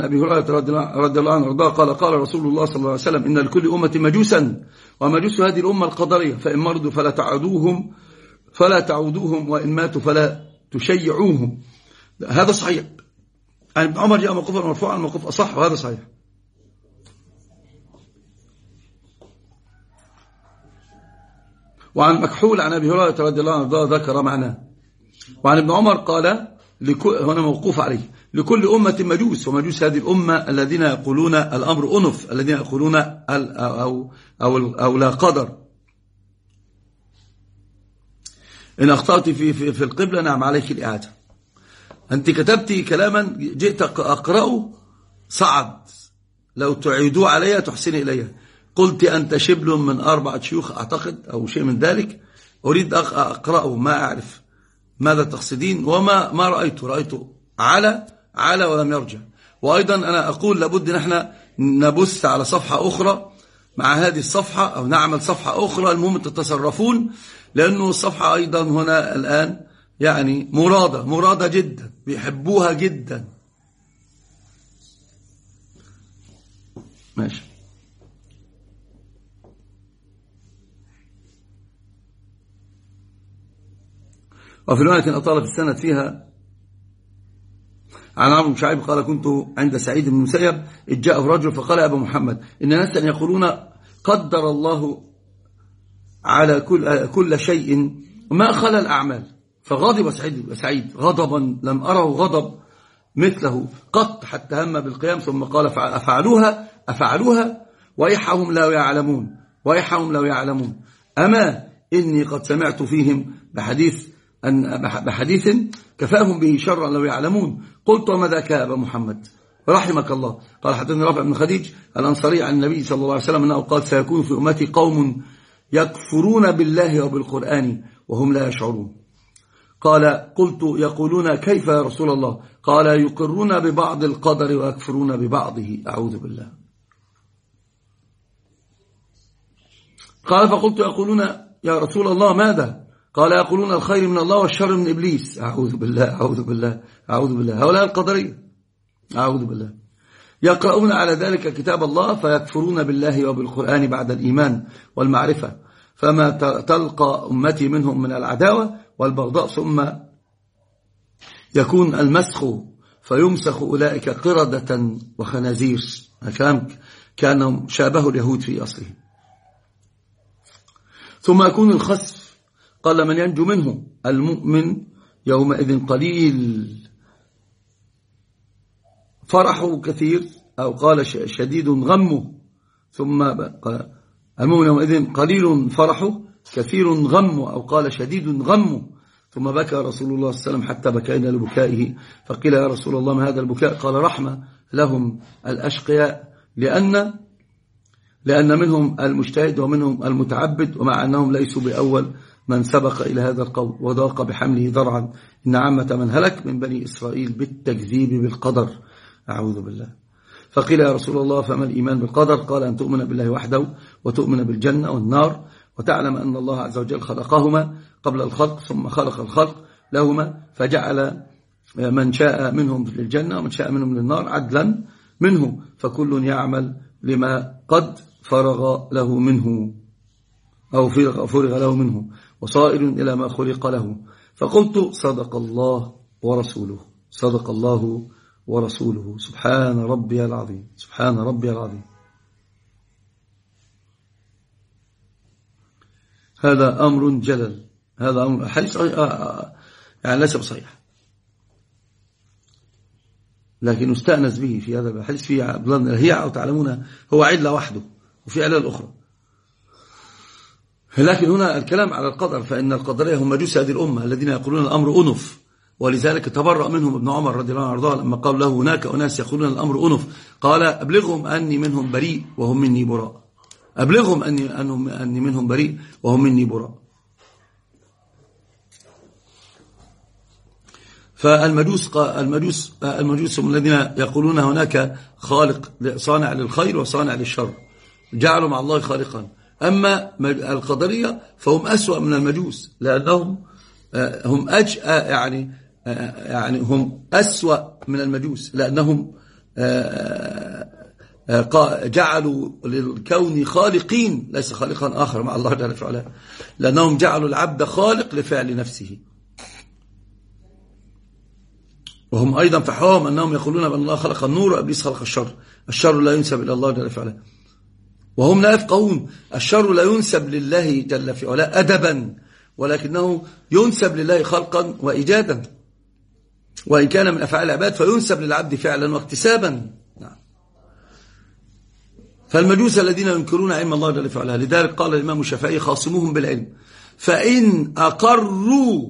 أبي هريرة رضي الله عنه وارضاه قال قال رسول الله صلى الله عليه وسلم إن لكل أمة مجوسا ومجوس هذه الأمة القدرية فإن مرضوا فلا تعودوهم وإن ماتوا فلا تشيعوهم. هذا صحيح. عن ابن عمر جاء موقوفا مرفوعا الموقوف أصح وهذا صحيح. وعن مكحول عن أبي هريرة رضي الله عنه ذكر معناه. وعن ابن عمر قال هنا موقوف عليه لكل أمة مجوس ومجوس هذه الأمة الذين يقولون الأمر أنف الذين يقولون أو لا قدر. إن أخطأت في القبلة نعم عليك الإعادة. أنت كتبت كلاما جئت أقرأه صعد لو تعيدوا علي تحسن إلي. قلت أنت شبل من 4 شيوخ أعتقد أو شيء من ذلك أريد أقرأه ما أعرف ماذا تقصدين وما رأيت على ولم يرجع. وأيضا أنا أقول لابد نحن نبث على صفحة أخرى مع هذه الصفحة أو نعمل صفحة أخرى المهم تتصرفون لأنه الصفحة أيضا هنا الآن يعني مرادة جدا بيحبوها جدا. ماشي. وفي رواية أطال في السنة فيها عن عمرو بن شعيب قال كنت عند سعيد بن المسيب إذ جاءه رجل فقال يا أبا محمد إن ناسا يقولون قدر الله على كل شيء ما خلا الأعمال. فغضب سعيد غضبا لم أره غضب مثله قط حتى هم بالقيام ثم قال أفعلوها ويحهم لا يعلمون أما إني قد سمعت فيهم بحديث كفاهم به شرا لو يعلمون. قلت وما ذاك يا أبا محمد رحمك الله؟ قال حدثني رافع بن خديج الأنصاري عن النبي صلى الله عليه وسلم أنه قال سيكون في أمتي قوم يكفرون بالله وبالقرآن وهم لا يشعرون. قال قلت يقولون كيف يا رسول الله؟ قال يقرون ببعض القدر ويكفرون ببعضه أعوذ بالله. قال فقلت يقولون يا رسول الله ماذا؟ قال يقولون الخير من الله والشر من إبليس أعوذ بالله. هؤلاء القدرية أعوذ بالله. يقرؤون على ذلك كتاب الله فيكفرون بالله وبالقرآن بعد الإيمان والمعرفة فما تلقى أمتي منهم من العداوة والبغضاء ثم يكون المسخ فيمسخ أولئك قردة وخنازير. كانوا شابه اليهود في أصله. ثم يكون الخسف قال من ينجو منه المؤمن يومئذ قليل فرحه كثير أو قال شديد غمه. ثم المؤمن يومئذ قليل فرحه كثير غمه أو قال شديد غمه. ثم بكى رسول الله صلى الله عليه وسلم حتى بكينا لبكائه فقيل يا رسول الله ما هذا البكاء؟ قال رحمة لهم الأشقياء لأن منهم المجتهد ومنهم المتعبد ومع أنهم ليسوا بأول من سبق إلى هذا القول وضاق بحمله ذرعا إن عامة من هلك من بني إسرائيل بالتكذيب بالقدر أعوذ بالله. فقيل يا رسول الله فما الإيمان بالقدر؟ قال أن تؤمن بالله وحده وتؤمن بالجنة والنار وتعلم أن الله عز وجل خلقهما قبل الخلق ثم خلق الخلق لهما فجعل من شاء منهم للجنة ومن شاء منهم للنار عدلا منه فكل يعمل لما قد فرغ له منه أو فرغ له منه وصائر إلى ما خلق له. فقلت صدق الله ورسوله سبحان ربي العظيم. هذا أمر جلل. هذا أمر حديث يعني ليس بصحيح لكن استأنس به في هذا الحديث فيه هي أو تعلمون هو علة وحده وفي علة الأخرى. لكن هنا الكلام على القدر فإن القدرية هم مجوس هذه الأمة الذين يقولون الأمر أنف ولذلك تبرأ منهم ابن عمر رضي الله عنه وارضاه لما قال له هناك أناس يقولون الأمر أنف قال أبلغهم أني منهم بريء وهم مني براء. أبلغهم أني منهم بريء وهم مني براء. فالمجوس هم الذين يقولون هناك خالق صانع للخير وصانع للشر جعلوا مع الله خالقا. أما القدرية فهم أسوأ من المجوس لأنهم هم يعني هم أسوأ من المجوس لأنهم جعلوا للكون خالقين ليس خالقا آخر مع الله جل وعلا، لأنهم جعلوا العبد خالق لفعل نفسه. وهم أيضا فحواهم أنهم يقولون بأن الله خلق النور وإبليس خلق الشر. الشر لا ينسب إلى الله جل وعلا، وهم لا يفقهون. الشر لا ينسب لله جل وعلا أدبا، ولكنه ينسب لله خلقا وإيجادا، وإن كان من أفعال العباد فينسب للعبد فعلا واكتسابا. نعم. فالمجوس الذين ينكرون علم الله جل وعلا، لذلك قال الإمام الشافعي خاصموهم بالعلم، فإن أقروا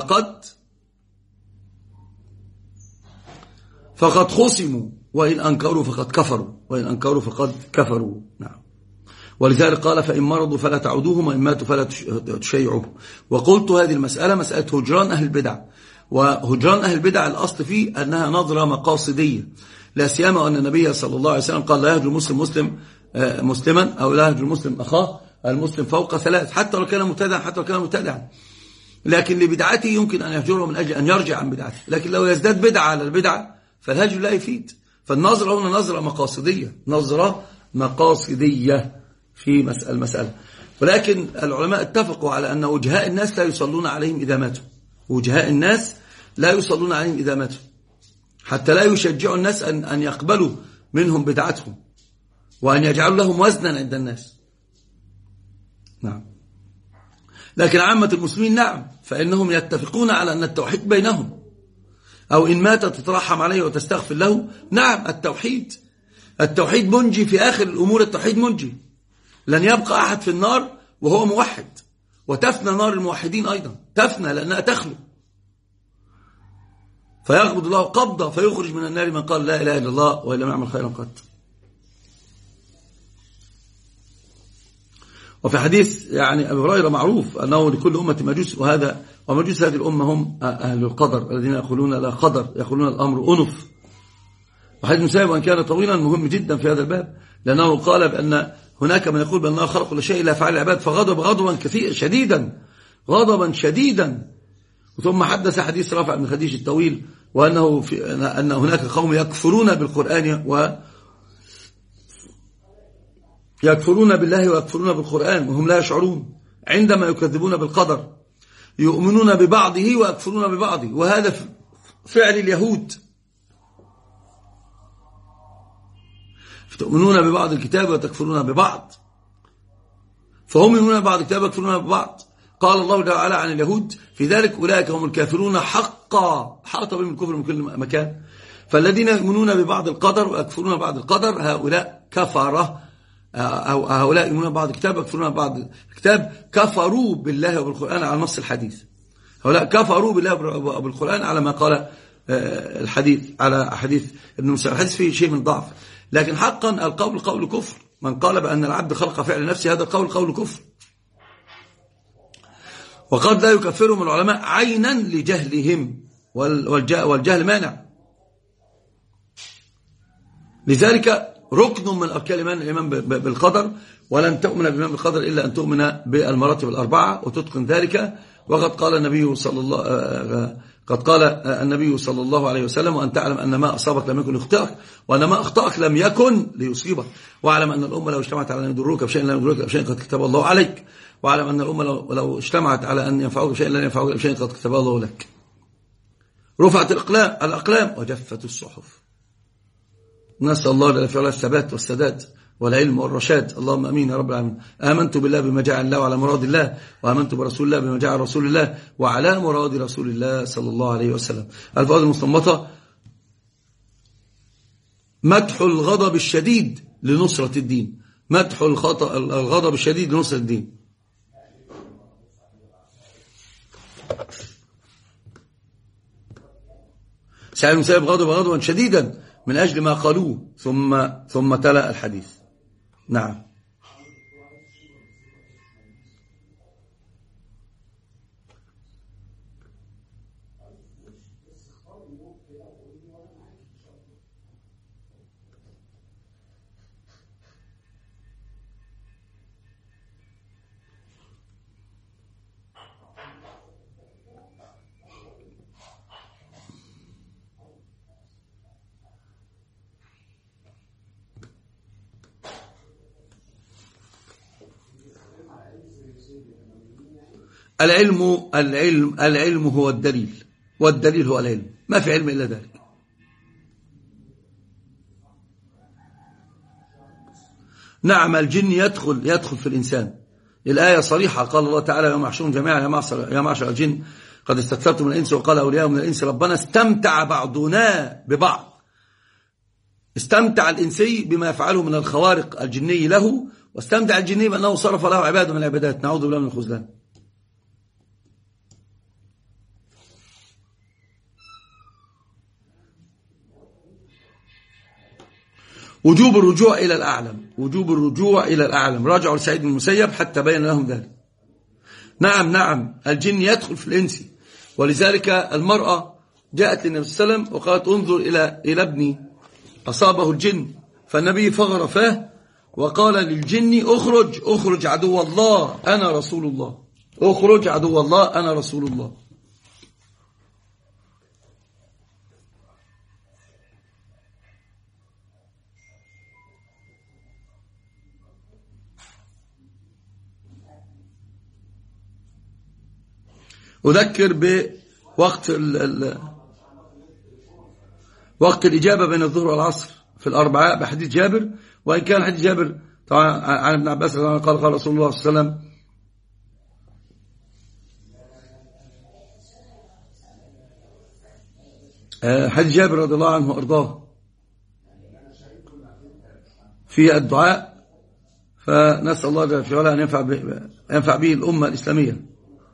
فقد خصموا، وإن أنكروا فقد كفروا. نعم. ولذلك قال فإن مرضوا فلا تعودوهم وإن ماتوا فلا تشيعوهم. وقلت هذه المسألة مسألة هجران أهل البدع، وهجران أهل البدع الأصل فيه أنها نظرة مقاصدية، لا سيما أن النبي صلى الله عليه وسلم قال لا يهجر مسلما أو لا يهجر المسلم أخاه المسلم فوق 3، حتى لو كان مبتدعا، لكن لبدعته يمكن أن يهجره من أجل أن يرجع عن بدعته، لكن لو يزداد بدعة على البدعة فالهجر لا يفيد. فالنظرة هنا نظرة مقاصدية في المسألة. ولكن العلماء اتفقوا على أن وجهاء الناس لا يصلون عليهم إذا ماتوا، حتى لا يشجعوا الناس أن يقبلوا منهم بدعتهم، وأن يجعلوا لهم وزنا عند الناس. نعم. لكن عامة المسلمين نعم، فإنهم يتفقون على أن التوحيد بينهم، أو إن مات تترحم عليه وتستغفر له. نعم، التوحيد منجي في آخر الأمور، التوحيد منجي. لن يبقى أحد في النار وهو موحد، وتفنى نار الموحدين أيضا، تفنى لأنها تخلو، فيقبض الله قبضة فيخرج من النار من قال لا إله إلا الله وإن لم يعمل خيرا قط. وفي حديث يعني أبي هريرة معروف أنه لكل أمة مجوس، ومجوس هذه الأمة هم أهل القدر الذين يقولون لا قدر، يقولون الأمر أنف. وحديث مسائب وأن كان طويلا مهم جدا في هذا الباب، لأنه قال بأن هناك من يقول بأن الله خلق كل شيء إلا أفعال العباد، فغضب غضبا شديدا. ثم حدث حديث رافع بن خديج الطويل، وأنه أن هناك قوم يكفرون بالقرآن يكفرون بالله ويكفرون بالقرآن وهم لا يشعرون، عندما يكذبون بالقدر يؤمنون ببعضه ويكفرون ببعضه، وهذا فعل اليهود. فتؤمنون ببعض الكتاب وتكفرون ببعض، فهم يؤمنون ببعض الكتاب ويكفرون ببعض. قال الله تعالى عن اليهود في ذلك أولئك هم الكافرون حقا، حاط بهم الكفر من كل مكان. فالذين يؤمنون ببعض القدر ويكفرون ببعض القدر هؤلاء كفرة، أو هؤلاء يؤمنون ببعض الكتاب ويكفرون ببعض الكتاب، كفروا بالله وبالقرآن على نص الحديث. هؤلاء كفروا بالله وبالقرآن على ما قال الحديث، على حديث ابن مسعود. الحديث فيه شيء من ضعف، لكن حقا القول قول كفر. من قال بأن العبد خلق فعل نفسه هذا قول كفر. وقد لا يكفرهم العلماء عينا لجهلهم، والجهل مانع. لذلك ركن من أركان الإيمان بالقدر، ولن تؤمن بالإيمان بالقدر إلا أن تؤمن بالمراتب الأربعة وتتقن ذلك. وقد قال النبي صلى الله عليه وسلم وأن تعلم أن ما أصابك لم يكن يخطئك، وأن ما أخطأك لم يكن ليصيبك، واعلم أن الأمة لو اجتمعت على أن يضروك بشيء لن يضروك بشيء قد كتب الله عليك، واعلم أن الأمة لو اجتمعت على أن ينفعوك بشيء لن ينفعوك بشيء قد كتب الله لك. رفعت الأقلام وجفت الصحف. نسأل الله جل وعلا الثبات والسداد والعلم والرشاد، اللهم أمين يا رب العالمين. آمنت بالله بما جاء الله وعلى مراد الله، وآمنت برسول الله بما جاء رسول الله وعلى مراد رسول الله صلى الله عليه وسلم. الفاظ المستنبطة: مدح الغضب الشديد لنصرة الدين، مدح الغضب الشديد لنصرة الدين. سعيد بن مسيب غضبا شديدا من أجل ما قالوه، ثم تلا الحديث. نعم. العلم هو الدليل، والدليل هو العلم، ما في علم إلا ذلك. نعم الجن يدخل في الإنسان. الآية صريحة، قال الله تعالى يوم يحشرهم جميعا يا معشر الجن قد استكثرتم من الإنس، وقال أولياء من الإنس ربنا استمتع بعضنا ببعض. استمتع الإنسي بما يفعله من الخوارق الجني له، واستمتع الجني بأنه صرف له عباد من العبادات. نعوذ بالله من الخذلان. وجوب الرجوع إلى الأعلم، راجعوا لسعيد بن المسيب حتى بين لهم ذلك. نعم الجن يدخل في الإنس، ولذلك المرأة جاءت للنبي صلى الله عليه وسلم وقالت انظر إلى ابني أصابه الجن، فالنبي فغر فاه وقال للجن اخرج عدو الله أنا رسول الله، اخرج عدو الله أنا رسول الله. أذكر بوقت وقت الإجابة بين الظهر والعصر في الأربعاء بحديث جابر، وإن كان حديث جابر طبعا عن ابن عباس قال رسول الله صلى الله عليه وسلم حديث جابر رضي الله عنه وأرضاه في الدعاء، فنسأل الله جل وعلا أن ينفع به الأمة الإسلامية.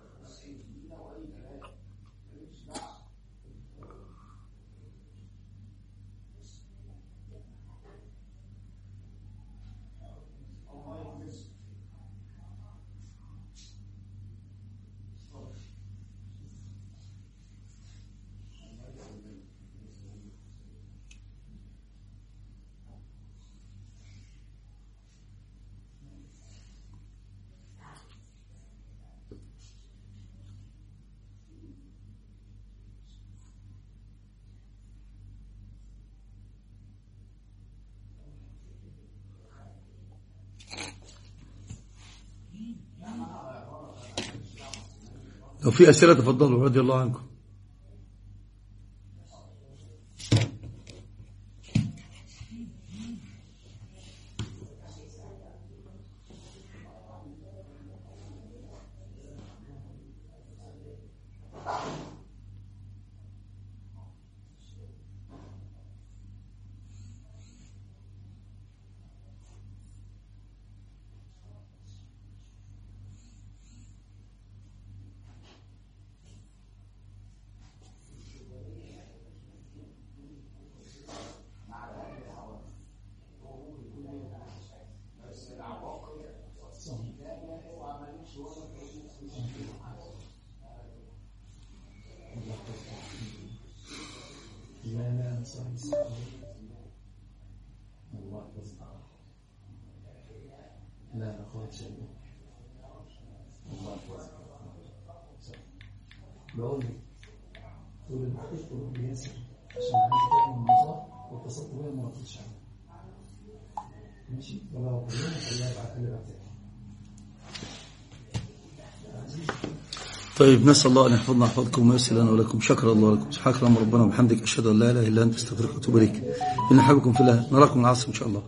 لو في أسئلة تفضلوا رضي الله عنكم. بقول لك تقول الحقيقة والبياسر عشان عايز تعمل النظام واتصلت بيها ما رضيتش عنها ماشي ولا هو كلهم خليها ابعت لي بعتها. طيب نسأل الله أن يحفظنا يحفظكم ويسر لنا ولكم. شكر الله لكم. سبحانك اللهم ربنا وبحمدك أشهد أن لا إله إلا أنت أستغفرك وأتوب إليك. إن أحبكم في الله. نراكم العصر إن شاء الله.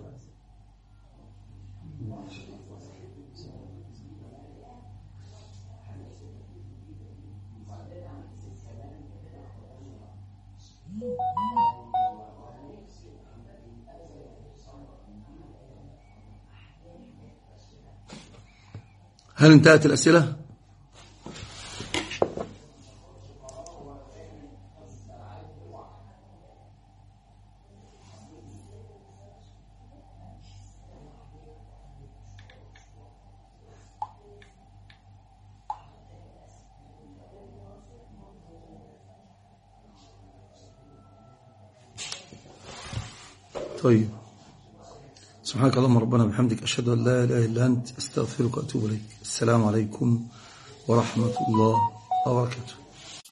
هل انتهت الأسئلة؟ طيب سبحانك اللهم ربنا وبحمدك أشهد أن لا إله إلا أنت أستغفرك وأتوب إليك. السلام عليكم ورحمة الله وبركاته.